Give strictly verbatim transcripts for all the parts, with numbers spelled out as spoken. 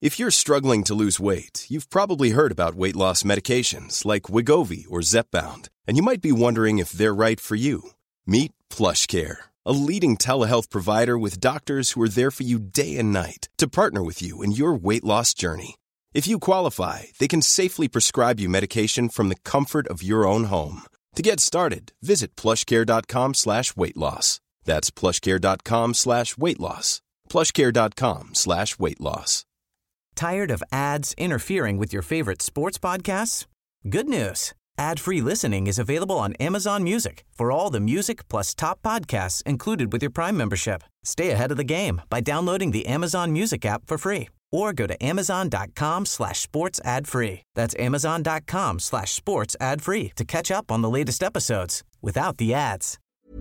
If you're struggling to lose weight, you've probably heard about weight loss medications like Wegovy or Zepbound, and you might be wondering if they're right for you. Meet PlushCare, a leading telehealth provider with doctors who are there for you day and night to partner with you in your weight loss journey. If you qualify, they can safely prescribe you medication from the comfort of your own home. To get started, visit plushcare.com slash weight loss. That's plushcare.com slash weight loss. plushcare.com slash weight loss. Tired of ads interfering with your favorite sports podcasts? Good news. Ad-free listening is available on Amazon Music for all the music plus top podcasts included with your Prime membership. Stay ahead of the game by downloading the Amazon Music app for free or go to amazon.com slash sports ad free. That's amazon.com slash sports ad free to catch up on the latest episodes without the ads.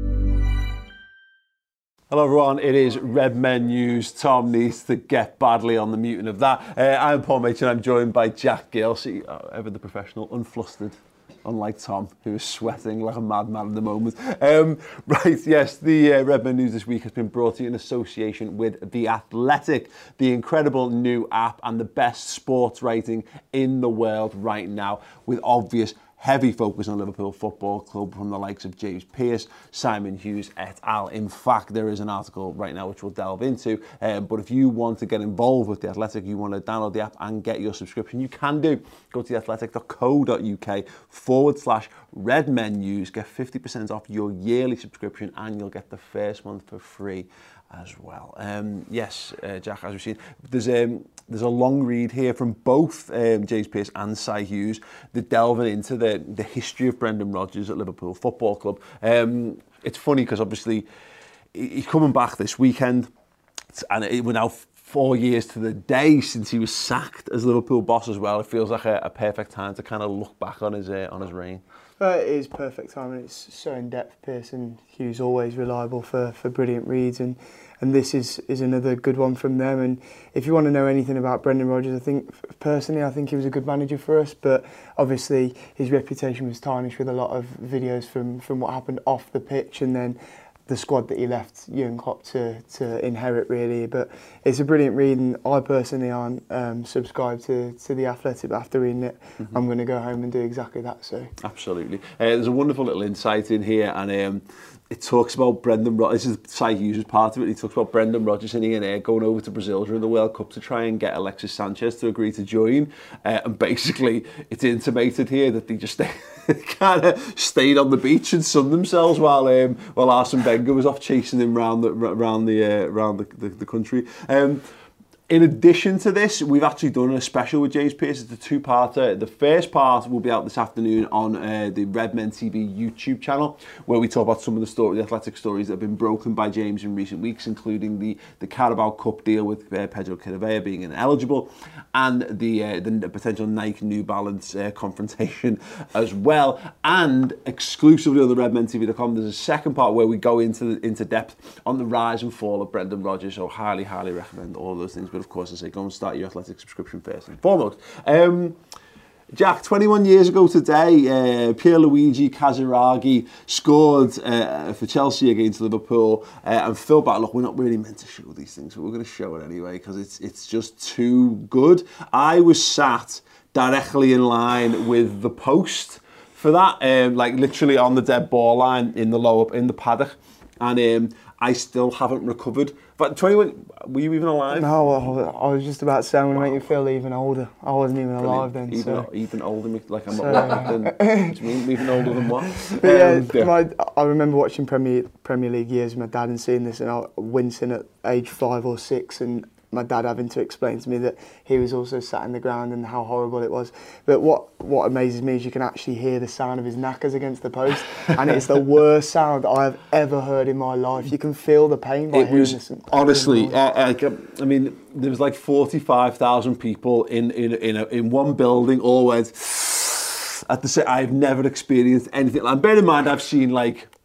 Hello everyone, it is Redmen News. Tom needs to get badly on the muting of that. Uh, I'm Paul Machin, I'm joined by Jack Gill, see, uh, ever the professional, unflustered, unlike Tom, who is sweating like a madman at the moment. Um, right, yes, the uh, Redmen News this week has been brought to you in association with The Athletic, the incredible new app and the best sports writing in the world right now, with obvious heavy focus on Liverpool Football Club from the likes of James Pearce, Simon Hughes et al. In fact, there is an article right now which we'll delve into, um, but if you want to get involved with The Athletic, you want to download the app and get your subscription, you can do. Go to theathletic.co.uk forward slash Redmen News, get fifty percent off your yearly subscription and you'll get the first month for free as well. Um, yes, uh, Jack, as we've seen, there's um, there's a long read here from both um, James Pearce and Si Hughes. They're delving into the, the history of Brendan Rodgers at Liverpool Football Club. Um, it's funny because obviously he's coming back this weekend, and it, we're now four years to the day since he was sacked as Liverpool boss as well. It feels like a, a perfect time to kind of look back on his uh, on his reign. Uh, it is perfect time, and it's so in depth. Pearce and Hughes always reliable for, for brilliant reads, and and this is, is another good one from them. And if you want to know anything about Brendan Rodgers, I think personally I think he was a good manager for us, but obviously his reputation was tarnished with a lot of videos from, from what happened off the pitch, and then the squad that he left Jurgen Klopp to, to inherit, really. But it's a brilliant read, and I personally aren't um, subscribed to, to The Athletic, but after reading it, mm-hmm. I'm going to go home and do exactly that. So absolutely. Uh, there's a wonderful little insight in here, and um, it talks about Brendan Rodgers. This is Si Hughes' part of it. He talks about Brendan Rodgers and Ian Ayre going over to Brazil during the World Cup to try and get Alexis Sanchez to agree to join. Uh, and basically, it's intimated here that they just kind of stayed on the beach and sunned themselves while um, while Arsene Wenger was off chasing him around the around the uh, around the, the, the country. Um, In addition to this, we've actually done a special with James Pearce. It's a two-parter. The first part will be out this afternoon on uh, the Redmen T V YouTube channel, where we talk about some of the story, the athletic stories that have been broken by James in recent weeks, including the, the Carabao Cup deal with uh, Pedro Quirivella being ineligible, and the, uh, the potential Nike New Balance uh, confrontation as well. And exclusively on the redmen T V dot com, there's a second part where we go into into depth on the rise and fall of Brendan Rodgers. So highly, highly recommend all those things. But of course, I say go and start your athletic subscription first and foremost. Um, Jack, twenty-one years ago today, uh, Pierluigi Casiraghi scored uh, for Chelsea against Liverpool, uh, and Phil back. Look, we're not really meant to show these things, but we're going to show it anyway because it's it's just too good. I was sat directly in line with the post for that, um, like literally on the dead ball line in the lower in the paddock, and um, I still haven't recovered. But twenty-one, were you even alive? No, I was just about to say I'm going to make you feel even older. I wasn't even alive then. Even, so. even older, like I'm so, not then. What do you mean, even older than what? But um, yeah, my, I remember watching Premier Premier League years with my dad and seeing this, and I wincing at age five or six, and my dad having to explain to me that he was also sat in the ground and how horrible it was. But what, what amazes me is you can actually hear the sound of his knackers against the post, and it's the worst sound I have ever heard in my life. You can feel the pain by it hearing was, this. Honestly, I, I, I mean, there was like forty-five thousand people in in in, a, in one building, all went at the same. I've never experienced anything. And bear in mind, I've seen like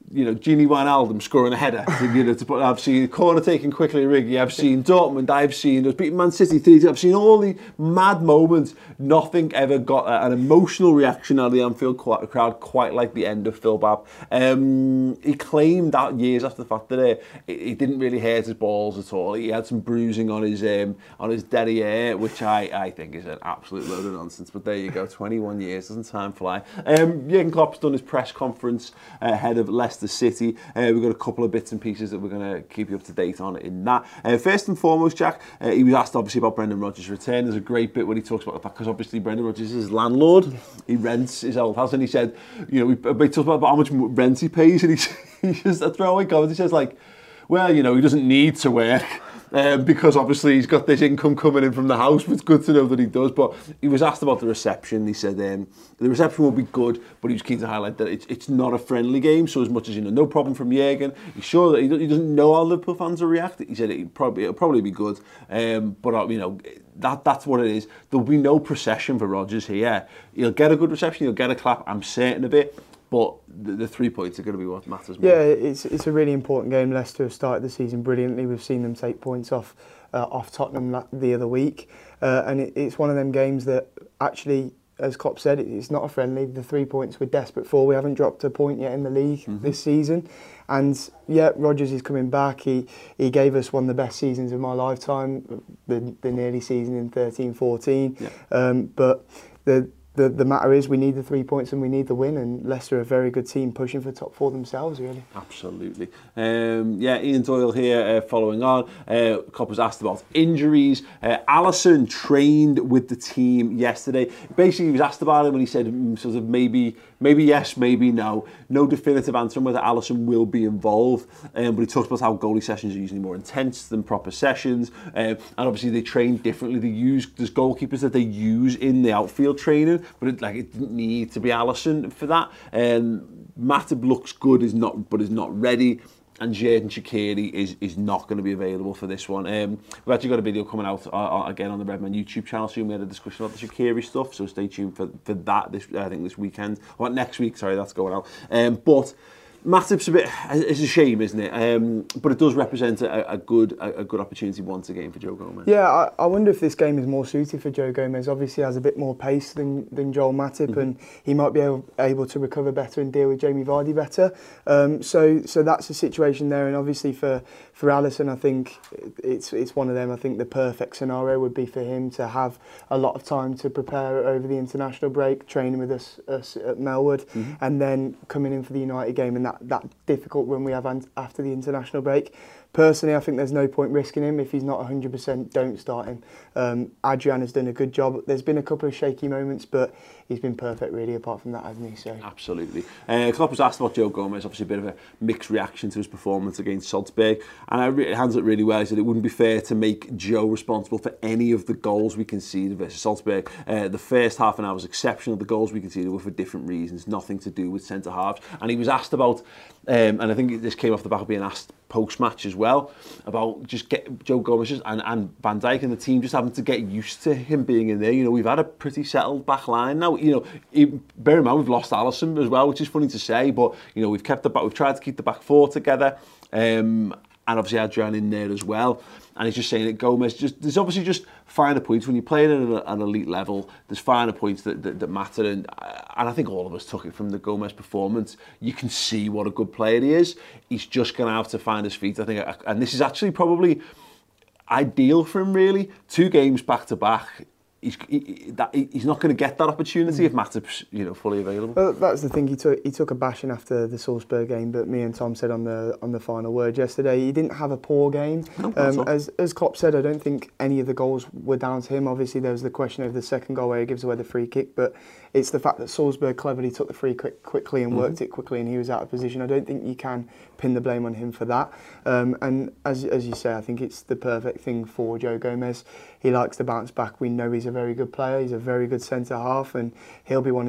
you know, Gini Wijnaldum scoring a header. To, you know, to put, I've seen corner taken quickly, Riggy. I've seen Dortmund. I've seen us beating Man City three. I've seen all the mad moments. Nothing ever got an emotional reaction out of the Anfield crowd quite like the end of Phil Babb. Um, he claimed that years after the fact that uh, he didn't really hurt his balls at all. He had some bruising on his um, on his derriere, which I, I think is an absolute load of nonsense. But there you go, twenty-one years, doesn't time fly? Um, Jurgen Klopp's done his press conference uh, ahead of Leicester City. Uh, we've got a couple of bits and pieces that we're going to keep you up to date on in that. Uh, first and foremost, Jack, uh, he was asked obviously about Brendan Rodgers' return. There's a great bit where he talks about the fact, because obviously Brendan Rodgers is his landlord. He rents his old house, and he said, you know, we, we talked about how much rent he pays, and he, he just a throwaway comment. He says like, well, you know, he doesn't need to work. Um, because obviously he's got this income coming in from the house, but it's good to know that he does. But he was asked about the reception. He said um, the reception will be good, but he was keen to highlight that it's, it's not a friendly game. So as much as, you know, no problem from Jurgen, he's sure that he, he doesn't know how Liverpool fans will react. He said it probably, it'll probably be good. Um, but, uh, you know, that that's what it is. There'll be no procession for Rodgers here. He'll get a good reception. He'll get a clap. I'm certain of it. But the, the three points are going to be what matters more. Yeah, it's it's a really important game. Leicester have started the season brilliantly. We've seen them take points off uh, off Tottenham the other week, uh, and it, it's one of them games that actually, as Klopp said, it's not a friendly. The three points we're desperate for. We haven't dropped a point yet in the league mm-hmm. this season, and yeah, Rodgers is coming back. He he gave us one of the best seasons of my lifetime, the the nearly season in thirteen fourteen. Yeah. Um, but the The, the matter is we need the three points and we need the win, and Leicester are a very good team pushing for top four themselves, really. Absolutely. Um, yeah, Ian Doyle here uh, following on. Uh, Klopp was asked about injuries. Uh, Alisson trained with the team yesterday. Basically, he was asked about it when he said mm, sort of maybe maybe yes, maybe no. No definitive answer on whether Alisson will be involved. Um, but he talked about how goalie sessions are usually more intense than proper sessions. Um, and obviously they train differently. They use, there's goalkeepers that they use in the outfield training, but it, like, it didn't need to be Alisson for that. Um, Matip looks good, is not, but is not ready. And Xherdan Shaqiri is is not going to be available for this one. Um, we've actually got a video coming out uh, again on the Redman YouTube channel soon. We had a discussion about the Shaqiri stuff, so stay tuned for, for that. This I think this weekend, or next week. Sorry, that's going out. Um, but Matip's a bit, it's a shame, isn't it? Um, but it does represent a, a good a, a good opportunity once again for Joe Gomez. Yeah, I, I wonder if this game is more suited for Joe Gomez. Obviously, he has a bit more pace than, than Joel Matip, mm-hmm. and he might be able, able to recover better and deal with Jamie Vardy better. Um, so so that's the situation there. And obviously for for Alisson, I think it's it's one of them. I think the perfect scenario would be for him to have a lot of time to prepare over the international break, training with us, us at Melwood, mm-hmm. and then coming in for the United game and that, that difficult run we have after the international break. Personally, I think there's no point risking him. If he's not one hundred percent, don't start him. Um, Adrian has done a good job. There's been a couple of shaky moments, but he's been perfect, really, apart from that, hasn't he? So. Absolutely. Uh, Klopp was asked about Joe Gomez, obviously a bit of a mixed reaction to his performance against Salzburg, and I re- hands it really well. He said it wouldn't be fair to make Joe responsible for any of the goals we conceded versus Salzburg. Uh, the first half an hour was exceptional. The goals we conceded were for different reasons, nothing to do with centre-halves. And he was asked about, um, and I think this came off the back of being asked post-match as well, about just get Joe Gomez just, and, and Van Dijk and the team just having to get used to him being in there. You know, we've had a pretty settled back line now. You know, even, bear in mind we've lost Alisson as well, which is funny to say, but you know, we've kept the back, we've tried to keep the back four together, um, and obviously Adrian in there as well. And he's just saying that Gomez, just there's obviously just finer points when you're playing at an elite level. There's finer points that, that, that matter, and and I think all of us took it from the Gomez performance. You can see what a good player he is. He's just going to have to find his feet, I think, and this is actually probably ideal for him. Really, two games back to back. He's he, that he's not going to get that opportunity mm. if Matip's, you know, fully available. Well, that's the thing. He took he took a bashing after the Salzburg game, but me and Tom said on the on the final word yesterday, he didn't have a poor game. No, um, as as Klopp said, I don't think any of the goals were down to him. Obviously, there was the question of the second goal where he gives away the free kick, but it's the fact that Salzburg cleverly took the free kick quickly and mm-hmm. worked it quickly, and he was out of position. I don't think you can pin the blame on him for that. Um, and as as you say, I think it's the perfect thing for Joe Gomez. He likes to bounce back. We know he's a very good player. He's a very good centre half, and he'll be wanting to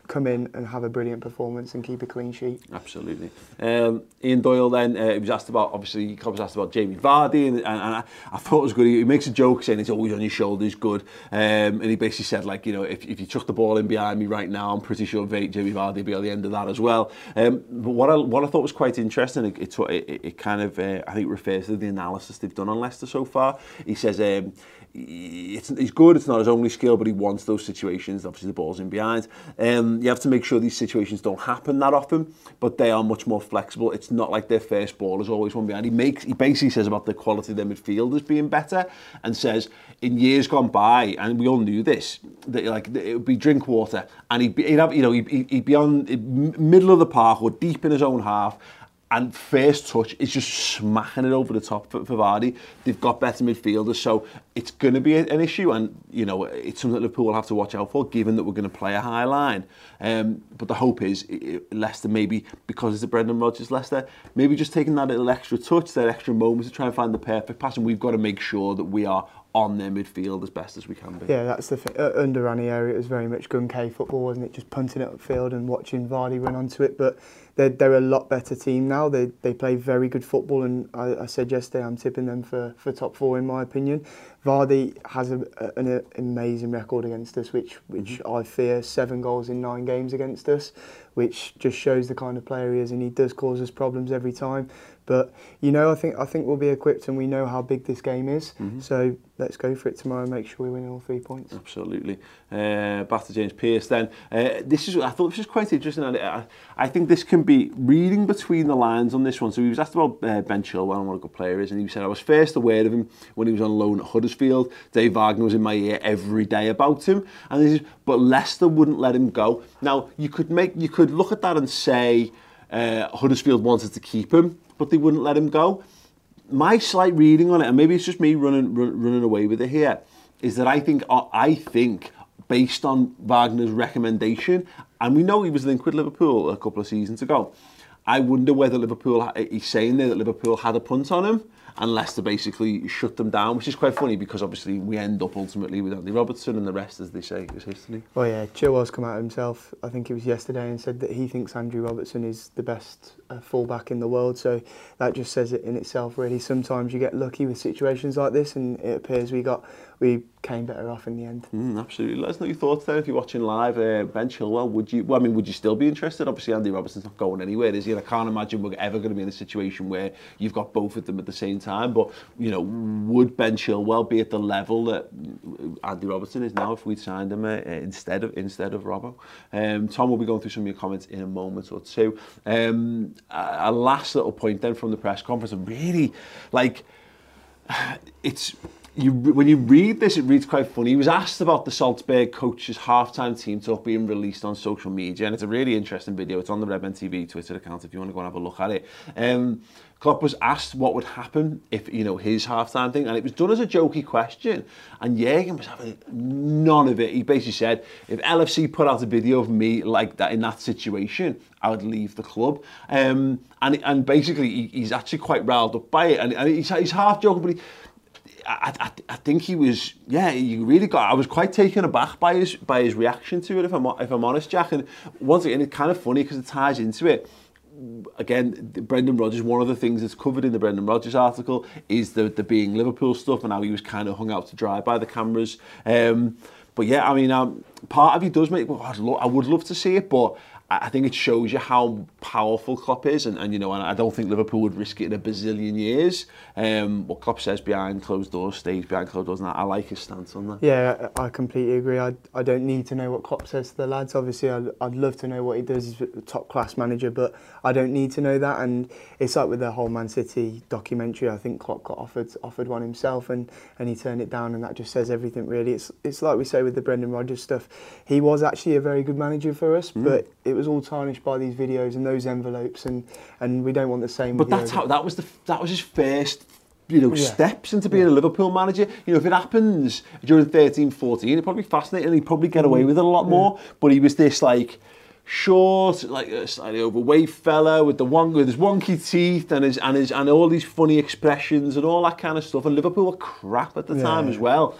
come in and have a brilliant performance and keep a clean sheet. Absolutely. Um, Ian Doyle then, uh, he was asked about, obviously, Klopp was asked about Jamie Vardy, and, and, and I, I thought it was good. He, he makes a joke saying it's always on your shoulders, good. Um, and he basically said, like, you know, if, if you chuck the ball in behind me right now, I'm pretty sure Jamie Vardy will be at the end of that as well. Um, but what I, what I thought was quite interesting, it, it, it, it kind of, uh, I think, refers to the analysis they've done on Leicester so far. He says, um, It's, he's good, it's not his only skill, but he wants those situations. Obviously, the ball's in behind. Um, you have to make sure these situations don't happen that often, but they are much more flexible. It's not like their first ball is always one behind. He makes, he basically says about the quality of their midfielders being better, and says in years gone by, and we all knew this, that like it would be Drinkwater, and he'd, be, he'd have, you know, he'd, he'd be on middle of the park or deep in his own half. And first touch is just smacking it over the top for, for Vardy. They've got better midfielders, so it's going to be an issue. And, you know, it's something that Liverpool will have to watch out for, given that we're going to play a high line. Um, but the hope is it, Leicester, maybe, because it's a Brendan Rodgers Leicester, maybe just taking that little extra touch, that extra moment to try and find the perfect pass. And we've got to make sure that we are on their midfield as best as we can be. Yeah, that's the thing. Uh, under Ranieri, it was very much gun K football, wasn't it? Just punting it upfield and watching Vardy run onto it. But they're, they're a lot better team now. They they play very good football, and I, I said yesterday I'm tipping them for, for top four in my opinion. Vardy has a, a, an amazing record against us, which which mm-hmm. I fear. Seven goals in nine games against us, which just shows the kind of player he is, and he does cause us problems every time. But you know, I think I think we'll be equipped, and we know how big this game is. Mm-hmm. So let's go for it tomorrow and make sure we win all three points. Absolutely. Uh, back to James Pearce then. Uh, this is I thought this was quite interesting. I, I think this can be reading between the lines on this one. So he was asked about uh, Ben Chilwell and what a good player is, and he said, I was first aware of him when he was on loan at Huddersfield. Dave Wagner was in my ear every day about him, and this is, but Leicester wouldn't let him go. Now you could make you could look at that and say uh, Huddersfield wanted to keep him, but they wouldn't let him go. My slight reading on it, and maybe it's just me running run, running away with it here, is that I think I think based on Wagner's recommendation, and we know he was linked with Liverpool a couple of seasons ago, I wonder whether Liverpool, he's saying there that Liverpool had a punt on him, and Leicester basically shut them down, which is quite funny because obviously we end up ultimately with Andy Robertson, and the rest, as they say, is history. Well, yeah, Chilwell's come out himself, I think it was yesterday, and said that he thinks Andrew Robertson is the best uh, fullback in the world. So that just says it in itself, really. Sometimes you get lucky with situations like this, and it appears we got we came better off in the end. Mm, absolutely. Let us know your thoughts there if you're watching live. Uh, Ben Chilwell, would you? Well, I mean, would you still be interested? Obviously, Andy Robertson's not going anywhere, is he? And I can't imagine we're ever going to be in a situation where you've got both of them at the same time. But you know, would Ben Chilwell be at the level that Andy Robertson is now if we'd signed him uh, instead of instead of Robbo? Um, Tom will be going through some of your comments in a moment or two. Um, a, a last little point then from the press conference, and really, like, it's. You, when you read this, it reads quite funny. He was asked about the Salzburg coach's halftime team talk being released on social media, and it's a really interesting video. It's on the Redmen T V Twitter account if you want to go and have a look at it. Um, Klopp was asked what would happen if, you know, his halftime thing, and it was done as a jokey question, and Jürgen was having none of it. He basically said, if L F C put out a video of me like that in that situation, I would leave the club. Um, and and basically, he, he's actually quite riled up by it, and, and he's, he's half joking, but he, I, I, I think he was, yeah, he really got, I was quite taken aback by his by his reaction to it, if I'm, if I'm honest, Jack. And once again, it's kind of funny because it ties into it. Again, Brendan Rodgers, one of the things that's covered in the Brendan Rodgers article is the, the being Liverpool stuff and how he was kind of hung out to dry by the cameras. Um, but yeah, I mean, um, part of it does make, well, I'd lo- I would love to see it, but I think it shows you how powerful Klopp is, and, and you know, and I don't think Liverpool would risk it in a bazillion years. Um, what Klopp says behind closed doors stays behind closed doors, and I like his stance on that. Yeah, I completely agree. I I don't need to know what Klopp says to the lads. Obviously, I'd, I'd love to know what he does. He's a top class manager, but I don't need to know that. And it's like with the whole Man City documentary. I think Klopp got offered offered one himself, and, and he turned it down, and that just says everything, really. It's it's like we say with the Brendan Rodgers stuff. He was actually a very good manager for us, mm. but it was all tarnished by these videos and those envelopes, and, and we don't want the same. But that's how that was the that was his first, you know, yeah. steps into being yeah. a Liverpool manager. You know, if it happens during thirteen fourteen, it'd probably be fascinating, and he'd probably get away with it a lot more. Yeah. But he was this like short, like a slightly overweight fella with the one with his wonky teeth and his and his and all these funny expressions and all that kind of stuff. And Liverpool were crap at the yeah. time as well.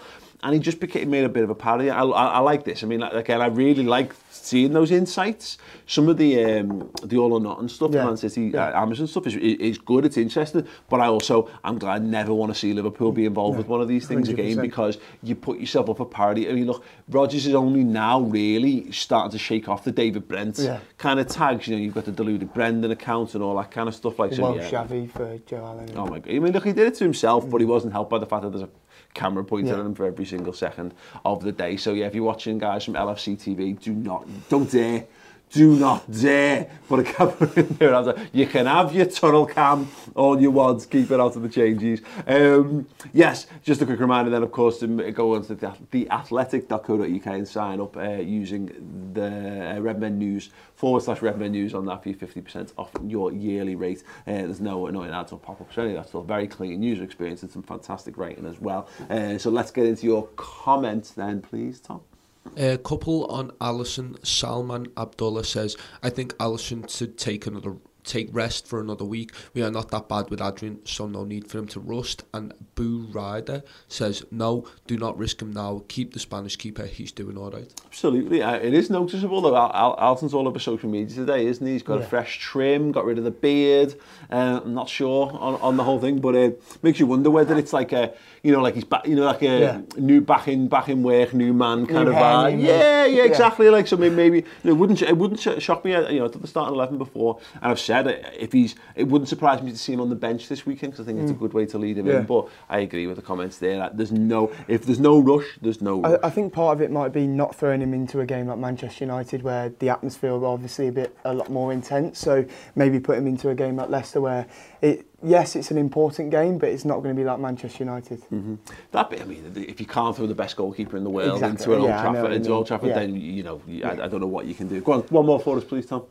and he just became made a bit of a parody. I, I, I like this. I mean, again, I really like seeing those insights. Some of the um, the all or nothing stuff, yeah. Man City, yeah. uh, Amazon stuff is is good. It's interesting, but I also I'm glad I never want to see Liverpool be involved yeah. with one of these things one hundred percent. Again, because you put yourself up for parody. I mean, look, Rodgers is only now really starting to shake off the David Brent yeah. kind of tags. You know, you've got the deluded Brendan account and all that kind of stuff. Like well, so, yeah. Xavi for Joe Allen. Oh my God! I mean, look, he did it to himself, but he wasn't helped by the fact that there's a camera pointed yeah. at him for every single second of the day. So yeah, if you're watching guys from L F C T V, do not, don't dare, do not dare put a camera in there. You can have your tunnel cam all you want, keep it out of the changes. Um, yes, just a quick reminder then, of course, to go on to the athletic dot co dot U K and sign up uh, using the uh, Redmen News forward slash Redmen News on that for your fifty percent off your yearly rate. Uh, there's no annoying ads or pop-ups or anything. That's still a very clean user experience and some fantastic rating as well. Uh, so let's get into your comments then, please, Tom. A couple on Alisson. Salman Abdullah says, I think Alisson should take another take rest for another week. We are not that bad with Adrian, so no need for him to rust. And Boo Ryder says, no, do not risk him now. Keep the Spanish keeper. He's doing all right. Absolutely. Uh, it is noticeable that Al- Al- Alisson's all over social media today, isn't he? He's got yeah. a fresh trim, got rid of the beard. Uh, I'm not sure on, on the whole thing, but it uh, makes you wonder whether it's like a, you know, like he's back, you know, like a yeah. new back in back in work, new man kind new of vibe. Yeah, yeah, exactly. Yeah. Like so, maybe you know, it wouldn't it wouldn't shock me. You know, at the starting eleven before, and I've said it, if he's, it wouldn't surprise me to see him on the bench this weekend because I think mm. it's a good way to lead him yeah. in. But I agree with the comments there. There's no, if there's no rush, there's no. Rush. I, I think part of it might be not throwing him into a game like Manchester United where the atmosphere will obviously a bit a lot more intense. So maybe put him into a game like Leicester where it. Yes, it's an important game, but it's not going to be like Manchester United. Mm-hmm. That bit, I mean, if you can't throw the best goalkeeper in the world exactly. into an Old yeah, Trafford, into Old Trafford, yeah. then you know, yeah. I, I don't know what you can do. Go on, one more for us, please, Tom.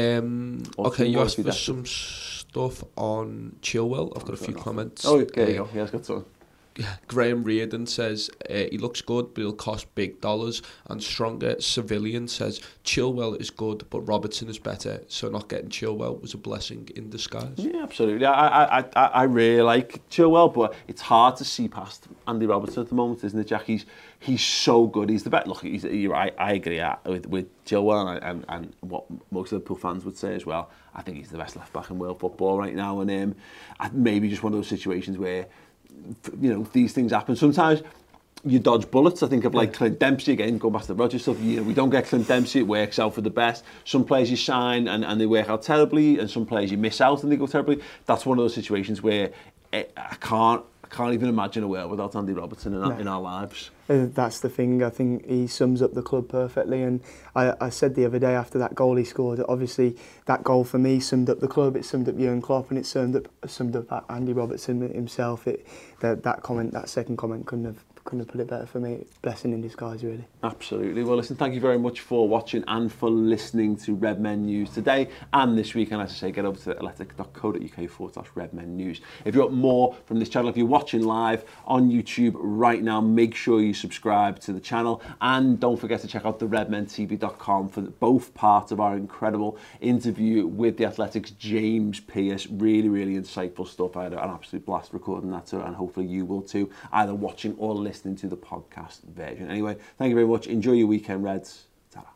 Um, okay, you asked for some stuff on Chilwell. I've got a few comments. Oh, there you go. Yeah, it's got some. Graham Reardon says uh, he looks good but he'll cost big dollars, and Stronger Civilian says Chilwell is good but Robertson is better, so not getting Chilwell was a blessing in disguise. Yeah, absolutely. I I I, I really like Chilwell, but it's hard to see past Andy Robertson at the moment, isn't it, Jack? He's he's so good. He's the best. Look, he's, you're right. I agree with with Chilwell and, and and what most of the Liverpool fans would say as well. I think he's the best left back in world football right now, and um, maybe just one of those situations where, you know, these things happen. Sometimes you dodge bullets. I think of like Clint Dempsey again, going back to the Rodgers stuff. You know, we don't get Clint Dempsey, it works out for the best. Some players you sign and, and they work out terribly, and some players you miss out and they go terribly. That's one of those situations where it, I can't I can't even imagine a world without Andy Robertson in, no. our, in our lives. Uh, that's the thing. I think he sums up the club perfectly. And I, I said the other day after that goal he scored, obviously that goal for me summed up the club. It summed up Jurgen Klopp, and it summed up summed up Andy Robertson himself. It that that comment, that second comment, couldn't have. couldn't have put it better for me. Blessing in disguise, really. Absolutely. Well, listen, thank you very much for watching and for listening to Redmen News today and this week. And as I say, get over to athletic dot co dot U K forward slash Redmen News. If you want more from this channel, if you're watching live on YouTube right now, make sure you subscribe to the channel. And don't forget to check out the redmen T V dot com for both parts of our incredible interview with the Athletic's James Pearce. Really, really insightful stuff. I had an absolute blast recording that, too, and hopefully you will too, either watching or listening listening to the podcast version. Anyway, thank you very much. Enjoy your weekend, Reds. Ta-da.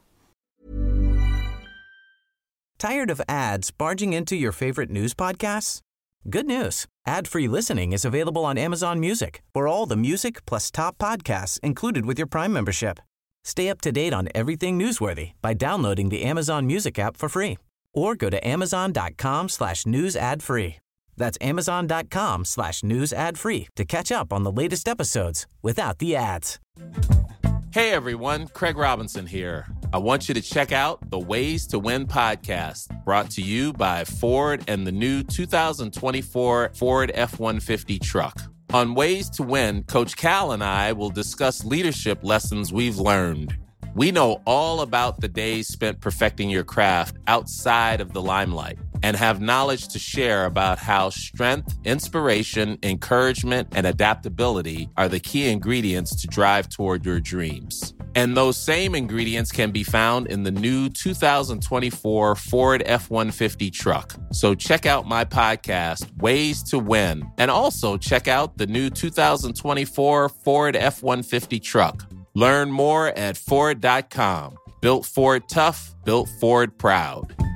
Tired of ads barging into your favorite news podcasts? Good news. Ad-free listening is available on Amazon Music for all the music plus top podcasts included with your Prime membership. Stay up to date on everything newsworthy by downloading the Amazon Music app for free or go to amazon.com slash news ad free. That's amazon.com slash news ad free to catch up on the latest episodes without the ads. Hey everyone, Craig Robinson here. I want you to check out the Ways to Win podcast, brought to you by Ford and the new two thousand twenty-four Ford F one fifty truck. On Ways to Win, Coach Cal and I will discuss leadership lessons we've learned. We know all about the days spent perfecting your craft outside of the limelight, and have knowledge to share about how strength, inspiration, encouragement, and adaptability are the key ingredients to drive toward your dreams. And those same ingredients can be found in the new two thousand twenty-four Ford F one fifty truck. So check out my podcast, Ways to Win, and also check out the new two thousand twenty-four Ford F one fifty truck. Learn more at Ford dot com. Built Ford tough, built Ford proud.